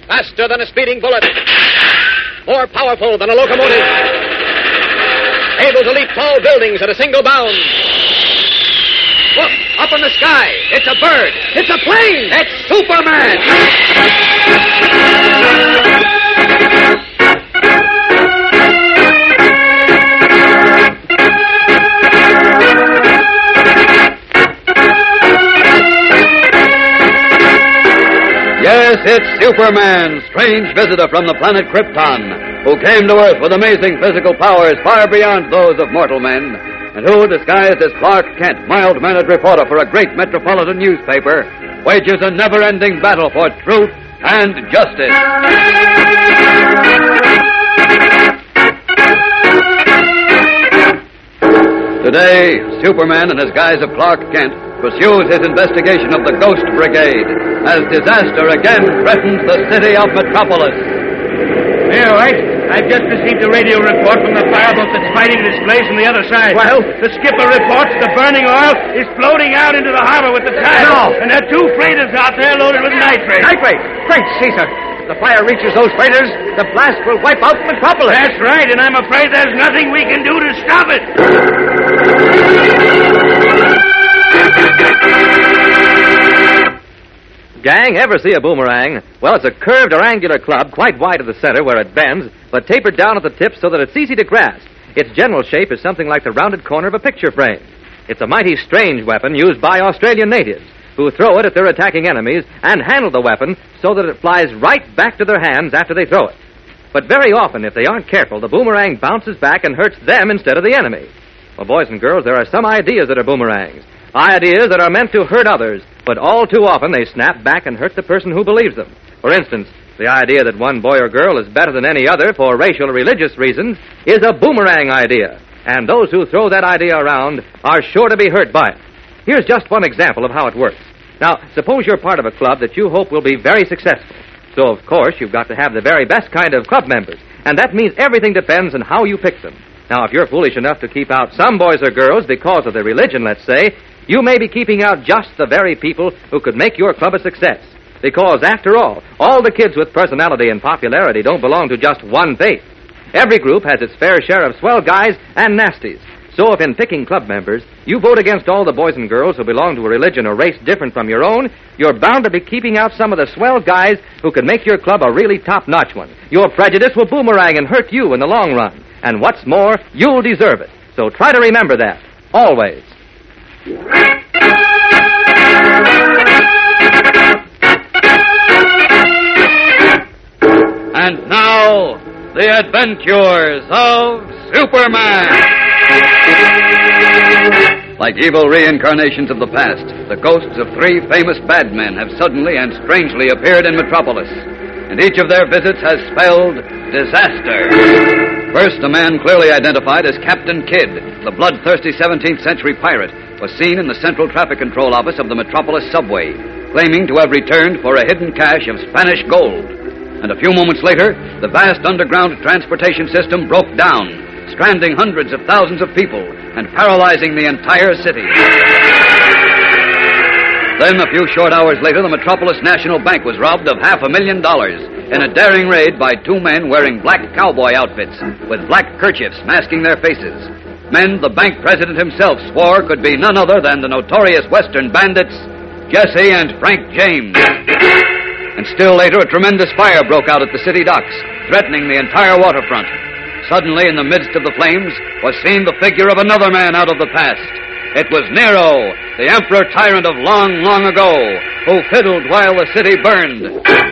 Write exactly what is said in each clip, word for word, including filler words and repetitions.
Faster than a speeding bullet. More powerful than a locomotive. Able to leap tall buildings at a single bound. Look, up in the sky. It's a bird. It's a plane. It's Superman. Yes, it's Superman, strange visitor from the planet Krypton, who came to Earth with amazing physical powers far beyond those of mortal men, and who, disguised as Clark Kent, mild-mannered reporter for a great metropolitan newspaper, wages a never-ending battle for truth and justice. Today, Superman, in his guise of Clark Kent, pursues his investigation of the Ghost Brigade as disaster again threatens the city of Metropolis. Here, White. I've just received a radio report from the fireboat that's fighting this place on the other side. Well? The skipper reports the burning oil is floating out into the harbor with the tide. No. And there are two freighters out there loaded with nitrate. Nitrate! Great Caesar! If the fire reaches those freighters, the blast will wipe out Metropolis. That's right, and I'm afraid there's nothing we can do to stop it. Gang, ever see a boomerang? Well, it's a curved or angular club quite wide at the center where it bends, but tapered down at the tip so that it's easy to grasp. Its general shape is something like the rounded corner of a picture frame. It's a mighty strange weapon used by Australian natives, who throw it at their attacking enemies and handle the weapon so that it flies right back to their hands after they throw it. But very often, if they aren't careful, the boomerang bounces back and hurts them instead of the enemy. Well, boys and girls, there are some ideas that are boomerangs. Ideas that are meant to hurt others, but all too often they snap back and hurt the person who believes them. For instance, the idea that one boy or girl is better than any other for racial or religious reasons is a boomerang idea, and those who throw that idea around are sure to be hurt by it. Here's just one example of how it works. Now, suppose you're part of a club that you hope will be very successful. So, of course, you've got to have the very best kind of club members, and that means everything depends on how you pick them. Now, if you're foolish enough to keep out some boys or girls because of their religion, let's say, you may be keeping out just the very people who could make your club a success. Because, after all, all the kids with personality and popularity don't belong to just one faith. Every group has its fair share of swell guys and nasties. So if in picking club members, you vote against all the boys and girls who belong to a religion or race different from your own, you're bound to be keeping out some of the swell guys who could make your club a really top-notch one. Your prejudice will boomerang and hurt you in the long run. And what's more, you'll deserve it. So try to remember that. Always. And now, the adventures of Superman. Like evil reincarnations of the past, the ghosts of three famous bad men have suddenly and strangely appeared in Metropolis, and each of their visits has spelled disaster. First, a man clearly identified as Captain Kidd, the bloodthirsty seventeenth century pirate, was seen in the Central Traffic Control Office of the Metropolis subway, claiming to have returned for a hidden cache of Spanish gold. And a few moments later, the vast underground transportation system broke down, stranding hundreds of thousands of people and paralyzing the entire city. Then, a few short hours later, the Metropolis National Bank was robbed of half a million dollars in a daring raid by two men wearing black cowboy outfits with black kerchiefs masking their faces. Men the bank president himself swore could be none other than the notorious Western bandits, Jesse and Frank James. And still later, a tremendous fire broke out at the city docks, threatening the entire waterfront. Suddenly, in the midst of the flames, was seen the figure of another man out of the past. It was Nero, the emperor tyrant of long, long ago, who fiddled while the city burned.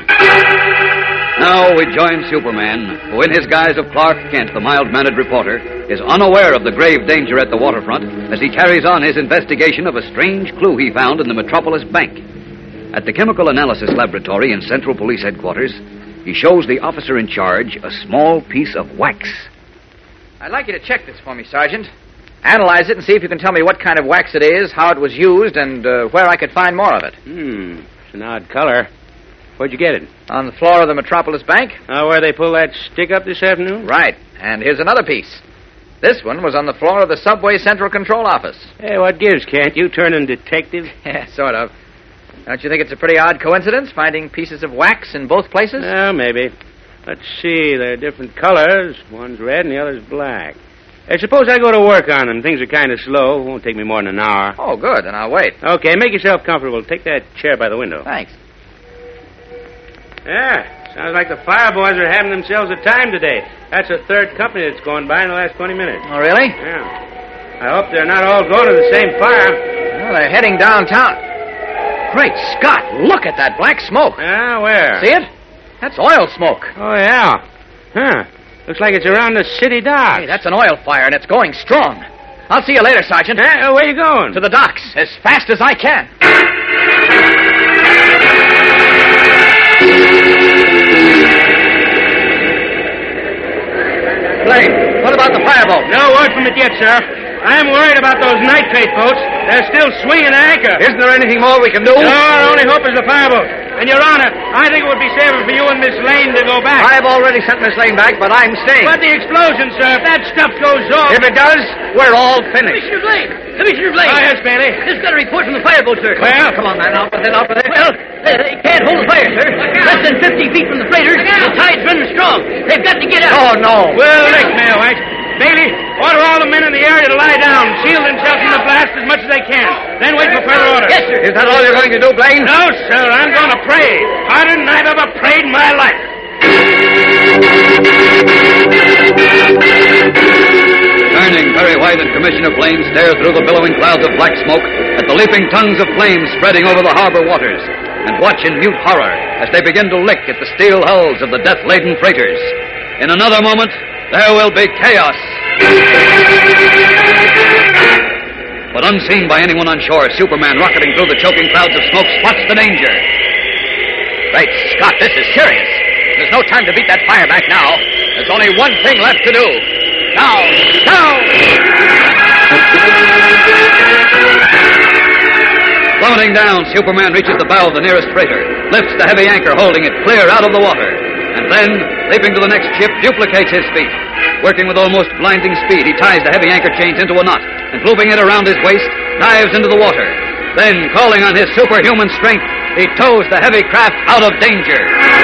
Now we join Superman, who in his guise of Clark Kent, the mild-mannered reporter, is unaware of the grave danger at the waterfront as he carries on his investigation of a strange clue he found in the Metropolis Bank. At the Chemical Analysis Laboratory in Central Police Headquarters, he shows the officer in charge a small piece of wax. I'd like you to check this for me, Sergeant. Analyze it and see if you can tell me what kind of wax it is, how it was used, and uh, where I could find more of it. Hmm, it's an odd color. Where'd you get it? On the floor of the Metropolis Bank. Oh, where they pull that stick up this afternoon? Right. And here's another piece. This one was on the floor of the Subway Central Control Office. Hey, what gives, Kent? You turning detective? Yeah, sort of. Don't you think it's a pretty odd coincidence, finding pieces of wax in both places? Well, maybe. Let's see. They're different colors. One's red and the other's black. Hey, suppose I go to work on them. Things are kind of slow. Won't take me more than an hour. Oh, good. Then I'll wait. Okay, make yourself comfortable. Take that chair by the window. Thanks. Yeah, sounds like the fire boys are having themselves a time today. That's the third company that's gone by in the last twenty minutes. Oh, really? Yeah. I hope they're not all going to the same fire. Well, they're heading downtown. Great Scott, look at that black smoke. Yeah, where? See it? That's oil smoke. Oh, yeah. Huh. Looks like it's around the city docks. Hey, that's an oil fire, and it's going strong. I'll see you later, Sergeant. Uh, where you going? To the docks, as fast as I can. Blaine, what about the fireboat? No word from it yet, sir. I'm worried about those nitrate boats. They're still swinging anchor. Isn't there anything more we can do? No, our only hope is the fireboat. And, Your Honor, I think it would be safer for you and Miss Lane to go back. I've already sent Miss Lane back, but I'm staying. But the explosion, sir, if that stuff goes off... If it does, we're all finished. Commissioner Blaine! Commissioner Blaine! Oh, yes, Bailey. Just got a report from the fireboat, sir. Well, Come on, man, out with it, out with it. Well, they, they can't hold the fire, sir. Less than fifty feet from the freighter. The tide's running strong. They've got to get out. Oh, no. Well, Rick, Mailwhite. Bailey, order all the men in the area to lie down, shield themselves from the blast as much as they can. Then wait for further orders. Yes, sir. Is that all you're going to do, Blaine? No, sir, I'm going to pray. Harder than I've ever prayed in my life. Turning, Perry White and Commissioner Blaine stare through the billowing clouds of black smoke at the leaping tongues of flames spreading over the harbor waters and watch in mute horror as they begin to lick at the steel hulls of the death-laden freighters. In another moment, there will be chaos. But unseen by anyone on shore, Superman, rocketing through the choking clouds of smoke, spots the danger. Great Scott, this is serious. There's no time to beat that fire back now. There's only one thing left to do. Now, now! Plummeting down, Superman reaches the bow of the nearest freighter, lifts the heavy anchor holding it clear out of the water, and then, leaping to the next ship, duplicates his feat. Working with almost blinding speed, he ties the heavy anchor chains into a knot, and looping it around his waist, dives into the water. Then, calling on his superhuman strength, he tows the heavy craft out of danger.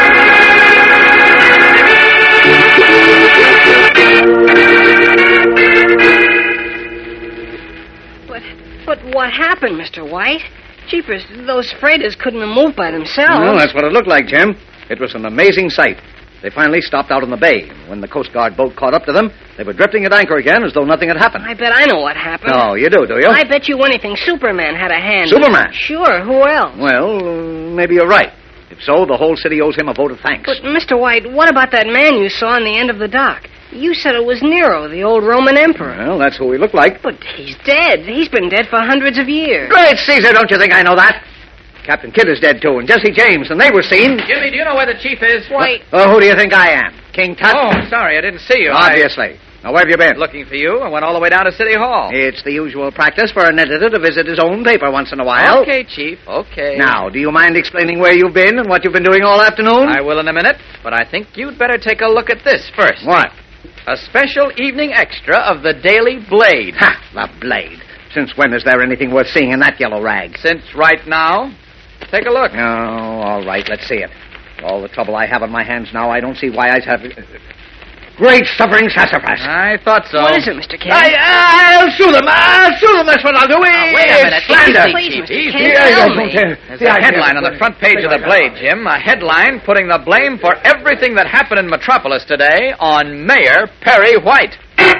But, but what happened, Mister White? Jeepers, those freighters couldn't have moved by themselves. Well, that's what it looked like, Jim. It was an amazing sight. They finally stopped out in the bay. When the Coast Guard boat caught up to them, they were drifting at anchor again as though nothing had happened. I bet I know what happened. Oh, you do, do you? I bet you anything Superman had a hand. Superman? Sure, who else? Well, uh, maybe you're right. If so, the whole city owes him a vote of thanks. But, Mister White, what about that man you saw on the end of the dock? You said it was Nero, the old Roman emperor. Well, that's who he looked like. But he's dead. He's been dead for hundreds of years. Great Caesar, don't you think I know that? Captain Kidd is dead, too, and Jesse James, and they were seen. Jimmy, do you know where the chief is? White. Oh, who do you think I am? King Tut? Oh, sorry, I didn't see you. I- Obviously. Now, where have you been? Looking for you. I went all the way down to City Hall. It's the usual practice for an editor to visit his own paper once in a while. Okay, Chief, okay. Now, do you mind explaining where you've been and what you've been doing all afternoon? I will in a minute, but I think you'd better take a look at this first. What? A special evening extra of the Daily Blade. Ha! The Blade. Since when is there anything worth seeing in that yellow rag? Since right now. Take a look. Oh, all right, let's see it. All the trouble I have on my hands now, I don't see why I'd have... Great suffering sassafras. I thought so. What is it, Mister Kent? I, I'll sue them. I'll sue them. That's what I'll do. Now, wait a It's minute. slander. Easy, Please, Chief, Mister easy. Kent, Yeah, tell yeah, me. okay. There's Yeah, a yeah, headline on the front page of the Blade, Jim. A headline putting the blame for everything that happened in Metropolis today on Mayor Perry White.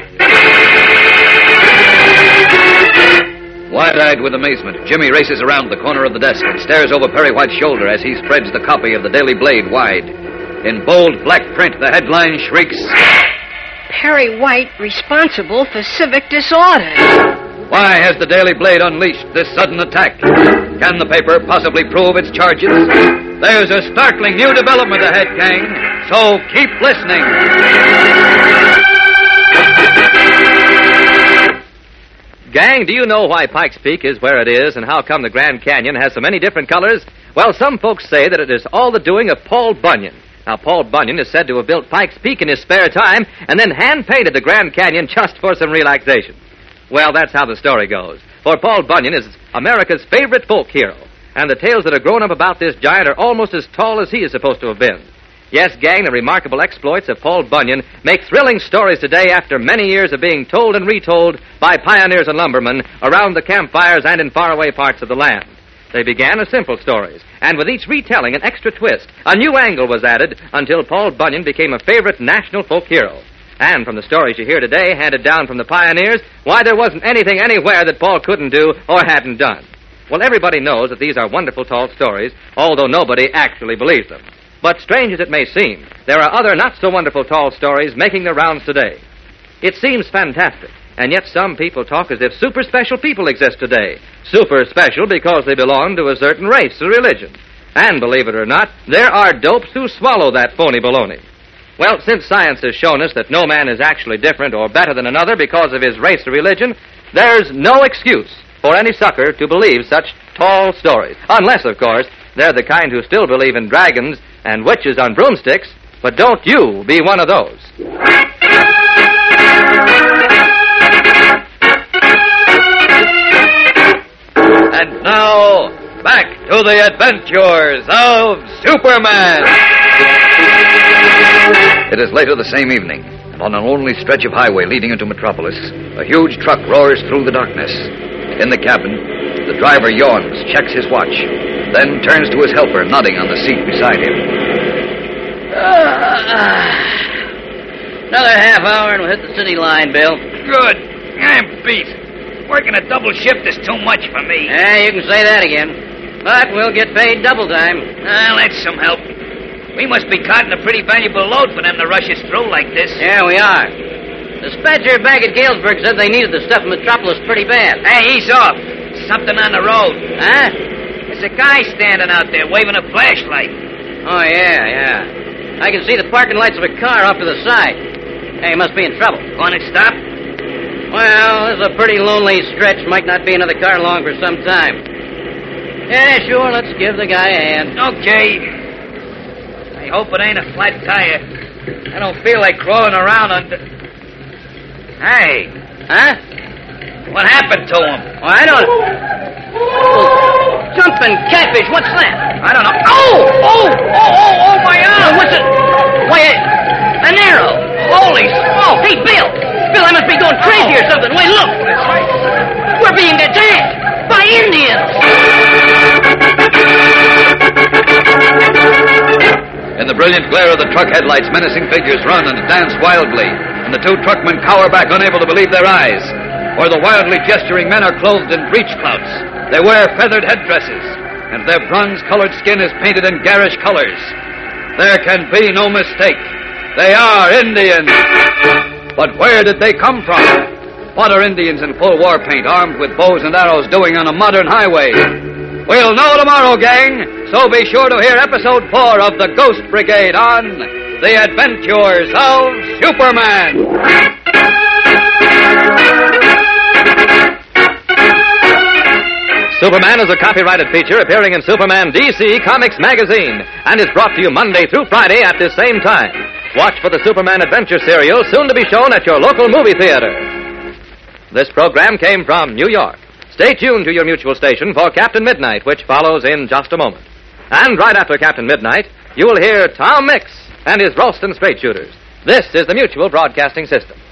Wide-eyed with amazement, Jimmy races around the corner of the desk and stares over Perry White's shoulder as he spreads the copy of the Daily Blade wide. In bold black print, the headline shrieks, Perry White responsible for civic disorder. "Why has the Daily Blade unleashed this sudden attack? Can the paper possibly prove its charges? There's a startling new development ahead, gang, so keep listening." Gang, do you know why Pikes Peak is where it is and how come the Grand Canyon has so many different colors? Well, some folks say that it is all the doing of Paul Bunyan. Now, Paul Bunyan is said to have built Pikes Peak in his spare time and then hand-painted the Grand Canyon just for some relaxation. Well, that's how the story goes. For Paul Bunyan is America's favorite folk hero. and the tales that have grown up about this giant are almost as tall as he is supposed to have been. Yes, gang, the remarkable exploits of Paul Bunyan make thrilling stories today after many years of being told and retold by pioneers and lumbermen around the campfires and in faraway parts of the land. They began as simple stories, and with each retelling an extra twist, a new angle was added until Paul Bunyan became a favorite national folk hero. And from the stories you hear today, handed down from the pioneers, why, there wasn't anything anywhere that Paul couldn't do or hadn't done. Well, everybody knows that these are wonderful tall stories, although nobody actually believes them. But strange as it may seem, there are other not-so-wonderful tall stories making the rounds today. It seems fantastic, and yet some people talk as if super special people exist today. Super special because they belong to a certain race or religion. And believe it or not, there are dopes who swallow that phony baloney. Well, since science has shown us that no man is actually different or better than another because of his race or religion, there's no excuse for any sucker to believe such tall stories. Unless, of course, they're the kind who still believe in dragons and witches on broomsticks, but don't you be one of those. And now, back to the adventures of Superman! It is later the same evening, and on an lonely stretch of highway leading into Metropolis, a huge truck roars through the darkness. In the cabin, the driver yawns, checks his watch, then turns to his helper, nodding on the seat beside him. Uh, another half hour and we'll hit the city line, Bill. Good. I'm beat. Working a double shift is too much for me. Yeah, you can say that again. But we'll get paid double time. Well, that's some help. We must be carting a pretty valuable load for them to rush us through like this. Yeah, we are. The dispatcher back at Galesburg said they needed the stuff in Metropolis pretty bad. Hey, ease off. Something on the road. Huh? There's a guy standing out there waving a flashlight. Oh, yeah, yeah. I can see the parking lights of a car off to the side. Hey, he must be in trouble. Want it stop? Well, this is a pretty lonely stretch. Might not be another car long for some time. Yeah, sure, let's give the guy a hand. Okay. I hope it ain't a flat tire. I don't feel like crawling around under... Hey. Huh? What happened to him? Oh, I don't... Oh, jumping catfish, what's that? I don't know. Oh! Oh! Oh, oh, oh, my arm! Oh, what's it? Why, a, an arrow. Holy smoke! Hey, Bill! Bill, I must be going crazy or something. Wait, look! We're being attacked by Indians! In the brilliant glare of the truck headlights, menacing figures run and dance wildly, and the two truckmen cower back, unable to believe their eyes. For the wildly gesturing men are clothed in breechclouts. They wear feathered headdresses, and their bronze-colored skin is painted in garish colors. There can be no mistake. They are Indians. But where did they come from? What are Indians in full war paint, armed with bows and arrows, doing on a modern highway? We'll know tomorrow, gang, so be sure to hear episode four of The Ghost Brigade on The Adventures of Superman. Superman is a copyrighted feature appearing in Superman D C Comics Magazine and is brought to you Monday through Friday at this same time. Watch for the Superman Adventure serial, soon to be shown at your local movie theater. This program came from New York. Stay tuned to your mutual station for Captain Midnight, which follows in just a moment. And right after Captain Midnight, you will hear Tom Mix and his Ralston Straight Shooters. This is the Mutual Broadcasting System.